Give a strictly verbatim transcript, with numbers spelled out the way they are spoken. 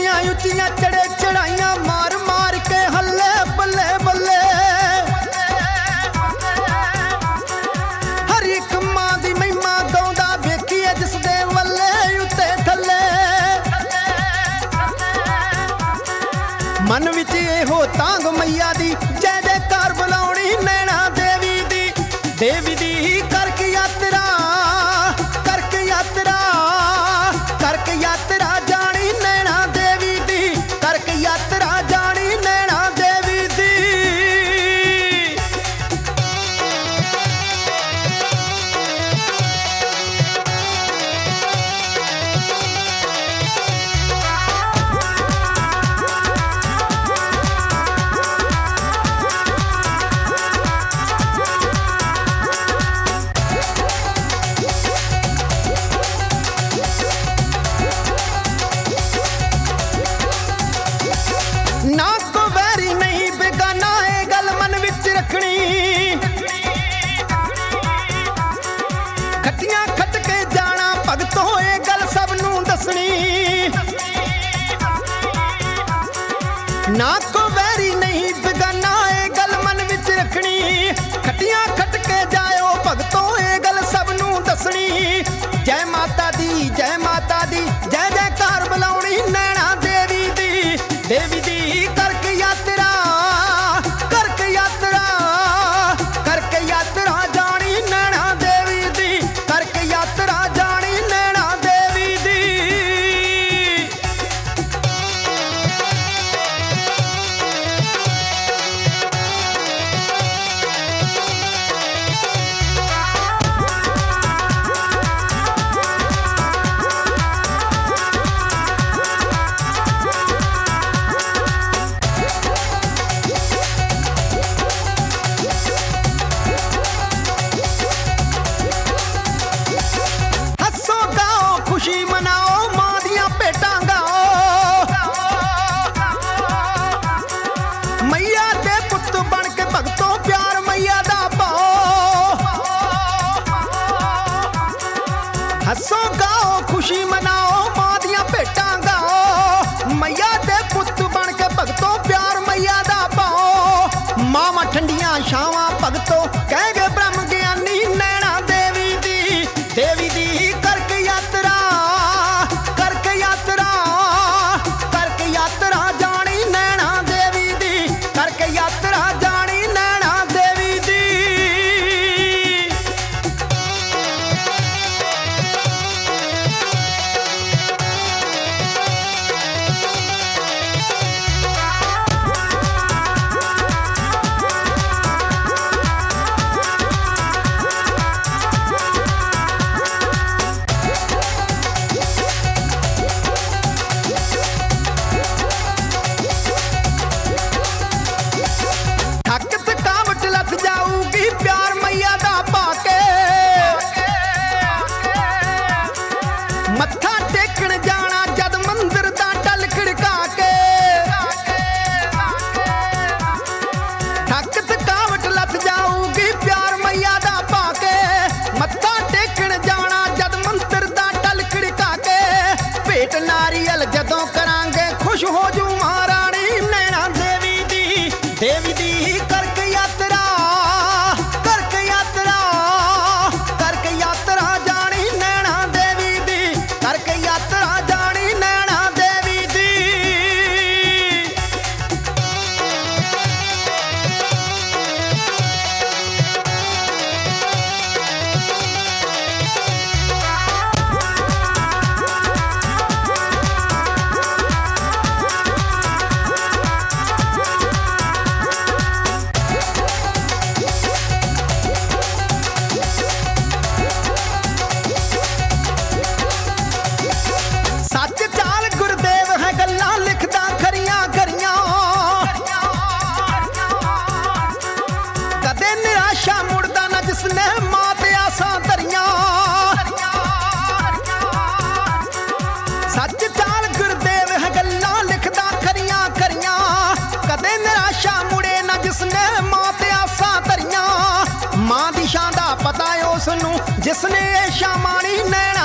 पौड़ियां उच्चियां चढ़े चढ़ाइयां मार मार के हल्ले बल्ले बल्ले हर एक मां दी महिमा गाउंदा वेखीए जिस दे वल्ले उत्ते थल्ले मन विच एहो तांग मैया दी जय जयकार बुलाउणी नैना देवी दी देवी दी करके यात्रा करके यात्रा करके यात्रा जानी नैना देवी दी करके यात्रा जानी नैना देवी दी ना को वैरी नहीं बेगाना ए गल मन विच रखनी खटियां खट के जाना भगतों ए गल सब नूं दसनी ना को वैरी नहीं बेगाना ए गल मन विच रखनी खटियां खट के जाओ भगतों ए गल सब नूं दसनी जय माता दी जय माता दी जय जयकार बुलाउणी नैना देवी दी देवी दी करके यात्रा करके यात्रा करके यात्रा जानी नैना देवी दी करके यात्रा जानी नैना देवी दी हसो गाओ खुशी मनाओ मां दियां भेटां गाओ मैया दे पुत्त बन के भगतों प्यार मैया दा पाओ हसो गाओ खुशी मनाओ मां दियां भेटां गाओ मैया दे पुत्त बन के भगतों प्यार मैया दा पाओ मावां ठंडियां छावां भगतों कह गए ब्रह्म ज्ञानी नैना देवी दी देवी दी करके यात्रा करके यात्रा करके यात्रा जानी नैना देवी दी करके यात्रा जानी नैना देवी दी थक थकावट लथ जाऊगी प्यार मैया दा पाके मत्था टेकण जाना जद मंदिर दा डल खड़का के थक थकावट लथ जाऊगी प्यार मैया दा पाके मत्था टेकण जाना जद मंदिर दा डल खड़का के भेट नारियल जदों करांगे खुश हो जू महारानी नैना देवी दी देवी दी करके यात्रा करके यात्रा करके यात्रा जानी नैना देवी दी करके यात्रा जानी नैना देवी दी सच चाल गुरदेव है गल्लां लिखदा खरियां खरियां कदे निराशा मुड़दा ना जिसने मां ते आसां धरियां सच चाल गुरदेव है गल्लां लिखदा खरियां खरियां कदे निराशा मुड़े ना जिसने मां ते आसां धरियां मां दी शान दा पता है उसनूं जिसने शामानी नैना